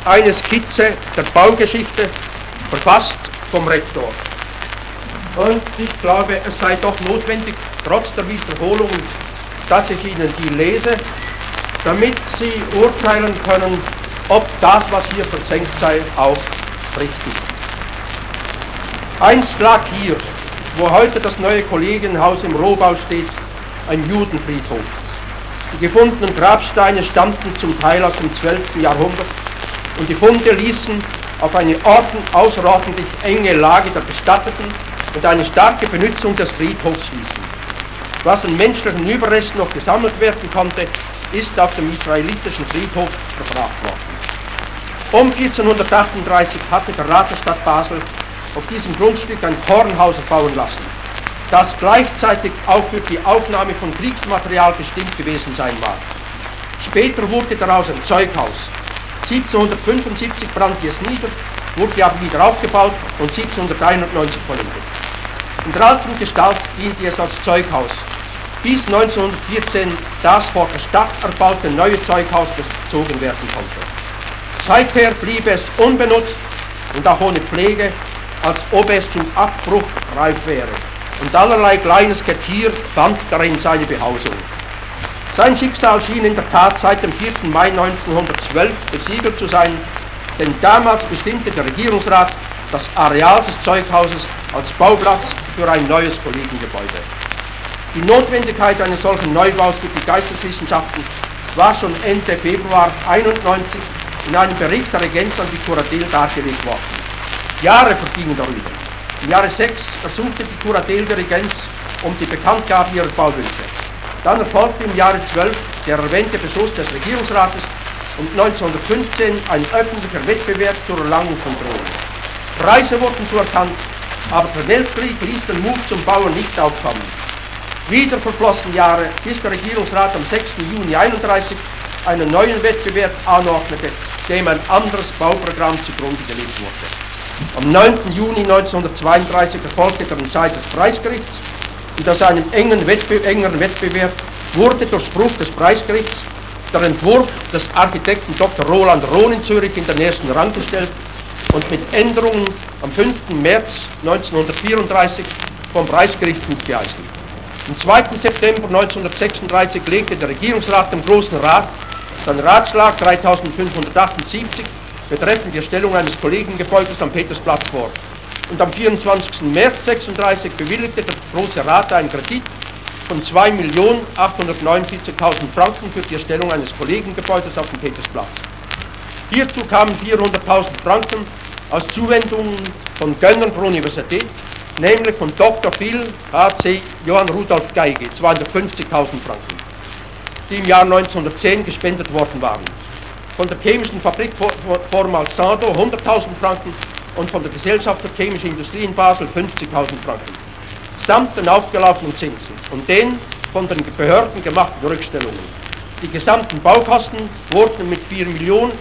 eine Skizze der Baugeschichte, verfasst vom Rektor. Und ich glaube, es sei doch notwendig, trotz der Wiederholung, dass ich Ihnen die lese, damit Sie urteilen können, ob das, was hier versenkt sei, auch richtig ist. Einst lag hier, wo heute das neue Kollegienhaus im Rohbau steht, ein Judenfriedhof. Die gefundenen Grabsteine stammten zum Teil aus dem 12. Jahrhundert und die Funde ließen auf eine außerordentlich enge Lage der Bestatteten und eine starke Benutzung des Friedhofs schließen. Was an menschlichen Überresten noch gesammelt werden konnte, ist auf dem israelitischen Friedhof verbracht worden. Um 1438 hatte der Rat der Stadt Basel auf diesem Grundstück ein Kornhaus bauen lassen, das gleichzeitig auch für die Aufnahme von Kriegsmaterial bestimmt gewesen sein mag. Später wurde daraus ein Zeughaus. 1775 brannte es nieder, wurde aber wieder aufgebaut und 1791 vollendet. In der alten Gestalt diente es als Zeughaus, bis 1914 das vor der Stadt erbaute neue Zeughaus bezogen werden konnte. Seither blieb es unbenutzt und auch ohne Pflege, als ob es zum Abbruch reif wäre. Und allerlei kleines Getier fand darin seine Behausung. Sein Schicksal schien in der Tat seit dem 4. Mai 1912 besiegelt zu sein, denn damals bestimmte der Regierungsrat das Areal des Zeughauses als Bauplatz für ein neues Kollegiengebäude. Die Notwendigkeit eines solchen Neubaus für die Geisteswissenschaften war schon Ende Februar 1991 in einem Bericht der Regenz an die Kuratel dargelegt worden. Jahre vergingen darüber. Im Jahre 6 ersuchte die Kuratel der Regenz um die Bekanntgabe ihrer Bauwünsche. Dann erfolgte im Jahre 12 der erwähnte Beschluss des Regierungsrates und 1915 ein öffentlicher Wettbewerb zur Erlangung von Drohnen. Preise wurden zuerkannt, aber der Weltkrieg ließ den Mut zum Bauen nicht aufkommen. Wieder verflossen Jahre, bis der Regierungsrat am 6. Juni 1931 einen neuen Wettbewerb anordnete, dem ein anderes Bauprogramm zugrunde gelegt wurde. Am 9. Juni 1932 erfolgte der Entscheid des Preisgerichts und aus einem engeren Wettbewerb wurde durch Spruch des Preisgerichts der Entwurf des Architekten Dr. Roland Rohn in Zürich in den ersten Rang gestellt und mit Änderungen am 5. März 1934 vom Preisgericht gutgeheißen. Am 2. September 1936 legte der Regierungsrat dem Großen Rat seinen Ratschlag 3578 betreffend die Erstellung eines Kollegiengebäudes am Petersplatz vor. Und am 24. März 1936 bewilligte der Große Rat einen Kredit von 2.849.000 Franken für die Erstellung eines Kollegiengebäudes auf dem Petersplatz. Hierzu kamen 400.000 Franken aus Zuwendungen von Gönnern der Universität, nämlich von Dr. Phil H.C. Johann Rudolf Geige, 250.000 Franken, die im Jahr 1910 gespendet worden waren. Von der chemischen Fabrik Formal Sando 100.000 Franken und von der Gesellschaft für chemische Industrie in Basel 50.000 Franken, samt den aufgelaufenen Zinsen und den von den Behörden gemachten Rückstellungen. Die gesamten Baukosten wurden mit 4.190.305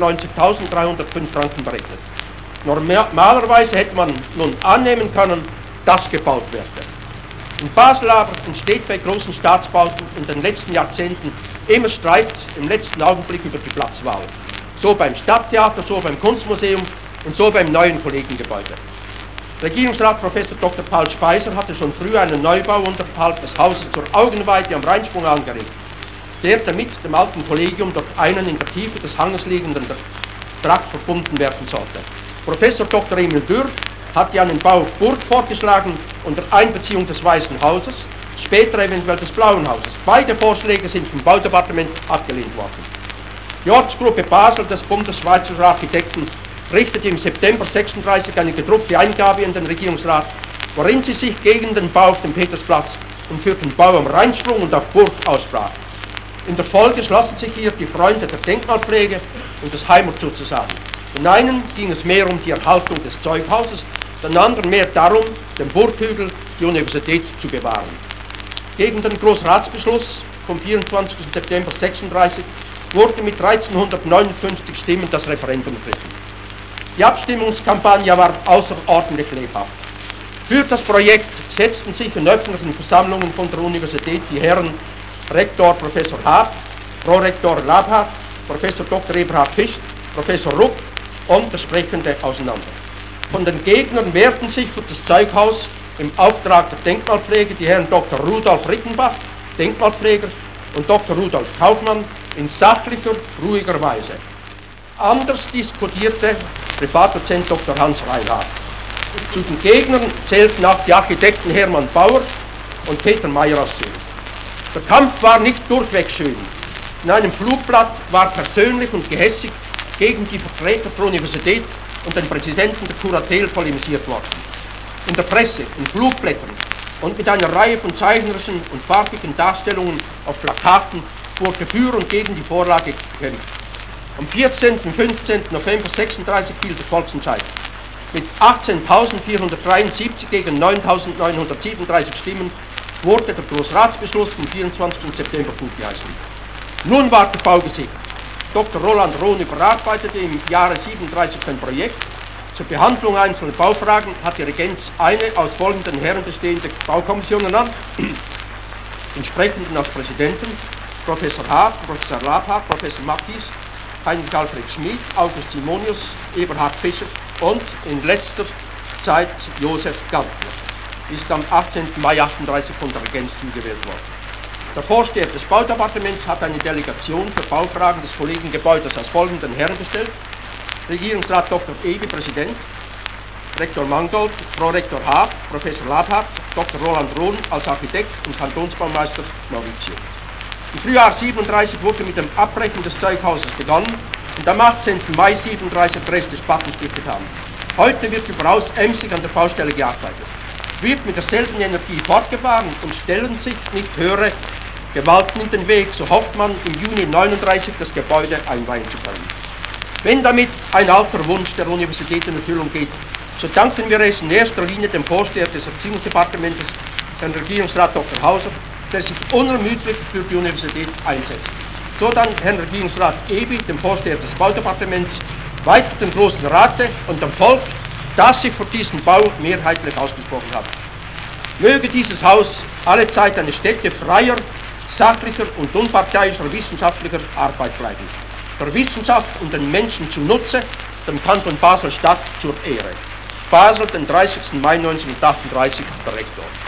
Franken berechnet. Normalerweise hätte man nun annehmen können, dass gebaut werde. In Basel aber entsteht bei großen Staatsbauten in den letzten Jahrzehnten immer Streit im letzten Augenblick über die Platzwahl. So beim Stadttheater, so beim Kunstmuseum und so beim neuen Kollegiengebäude. Regierungsrat Professor Dr. Paul Speiser hatte schon früh einen Neubau unterhalb des Hauses zur Augenweite am Rheinsprung angeregt, der damit dem alten Kollegium durch einen in der Tiefe des Hanges liegenden Trakt verbunden werden sollte. Professor Dr. Emil Dürr hatte einen Bau auf Burg vorgeschlagen unter Einbeziehung des Weißen Hauses, später eventuell des Blauen Hauses. Beide Vorschläge sind vom Baudepartement abgelehnt worden. Die Ortsgruppe Basel des Bundesschweizer Architekten richtete im September 1936 eine gedruckte Eingabe in den Regierungsrat, worin sie sich gegen den Bau auf dem Petersplatz und für den Bau am Rheinsprung und auf Burg aussprach. In der Folge schlossen sich hier die Freunde der Denkmalpflege und des Heimatschutzes zusammen. Den einen ging es mehr um die Erhaltung des Zeughauses, den anderen mehr darum, den Burghügel, die Universität zu bewahren. Gegen den Großratsbeschluss vom 24. September 1936 wurde mit 1359 Stimmen das Referendum ergriffen. Die Abstimmungskampagne war außerordentlich lebhaft. Für das Projekt setzten sich in öffentlichen Versammlungen von der Universität die Herren Rektor Professor Hart, Prorektor Labhardt, Professor Dr. Eberhard Fisch, Professor Rupp und der Sprechende auseinander. Von den Gegnern wehrten sich für das Zeughaus im Auftrag der Denkmalpflege die Herren Dr. Rudolf Rittenbach, Denkmalpfleger, und Dr. Rudolf Kaufmann in sachlicher, ruhiger Weise. Anders diskutierte Privatdozent Dr. Hans Reinhardt. Zu den Gegnern zählten auch die Architekten Hermann Bauer und Peter Meyer aus Zürich. Der Kampf war nicht durchweg schön. In einem Flugblatt war persönlich und gehässig gegen die Vertreter der Universität und den Präsidenten der Kuratel polemisiert worden. In der Presse, in Flugblättern und mit einer Reihe von zeichnerischen und farbigen Darstellungen auf Plakaten wurde für und gegen die Vorlage gekämpft. Am 14. und 15. November 36 fiel der Volksentscheid. Mit 18.473 gegen 9.937 Stimmen wurde der Großratsbeschluss vom 24. September gutgeheißen. Nun war der Bau gesichert. Dr. Roland Rohn überarbeitete im Jahre 37 sein Projekt. Zur Behandlung einzelner Baufragen hat die Regenz eine aus folgenden Herren bestehende Baukommission ernannt, entsprechenden als Präsidenten Professor Haag, Professor Labhaag, Professor Matthies, Heinrich Alfred Schmid, August Simonius, Eberhard Fischer und in letzter Zeit Josef Gantner. Ist am 18. Mai 38 von der Regenz zugewählt worden. Der Vorsteher des Baudepartements hat eine Delegation für Baufragen des Kollegiengebäudes aus folgenden Herren bestellt: Regierungsrat Dr. Ebi, Präsident, Rektor Mangold, Prorektor Haag, Professor Labhaag, Dr. Roland Rohn als Architekt und Kantonsbaumeister Maurizio. Im Frühjahr 37 wurde mit dem Abbrechen des Zeughauses begonnen und am 18. Mai 37 der Rest des Backens durchgetan. Heute wird überaus emsig an der Baustelle gearbeitet. Wird mit derselben Energie fortgefahren und stellen sich nicht höhere Gewalten in den Weg, so hofft man im Juni 39 das Gebäude einweihen zu können. Wenn damit ein alter Wunsch der Universität in Erfüllung geht, so danken wir es in erster Linie dem Vorsteher des Erziehungsdepartements, Herrn Regierungsrat Dr. Hauser, der sich unermüdlich für die Universität einsetzt. So dann Herrn Regierungsrat Ebi, dem Vorsteher des Baudepartements, weiter dem Großen Rate und dem Volk, das sich für diesen Bau mehrheitlich ausgesprochen hat. Möge dieses Haus allezeit eine Stätte freier, sachlicher und unparteiischer wissenschaftlicher Arbeit bleiben. Der Wissenschaft und den Menschen zunutze, dem Kanton Basel-Stadt zur Ehre. Basel, den 30. Mai 1938, der Rektor.